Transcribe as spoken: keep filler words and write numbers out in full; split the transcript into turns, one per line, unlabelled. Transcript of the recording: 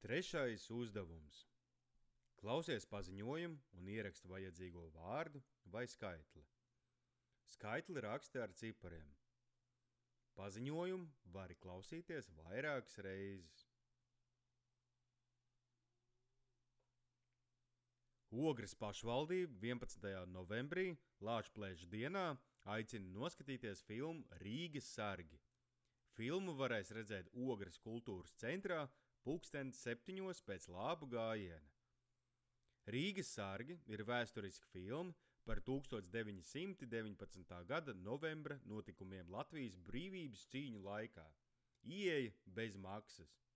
Trešais uzdevums. Klausies paziņojumu un ieraksti vajadzīgo vārdu vai skaitli. Skaitli raksti ar cipariem. Paziņojumu vari klausīties vairākas reizes. Ogres pašvaldība vienpadsmitajā novembrī Lāčplēša dienā aicina noskatīties filmu Rīgas sargi. Filmu varēs redzēt Ogres kultūras centrā pulksten septiņos pēc lāpu gājiena. Rīgas sargi ir vēsturiska filma par tūkstoš deviņi simti deviņpadsmitā gada novembra notikumiem Latvijas brīvības cīņu laikā. Ieeja bez maksas.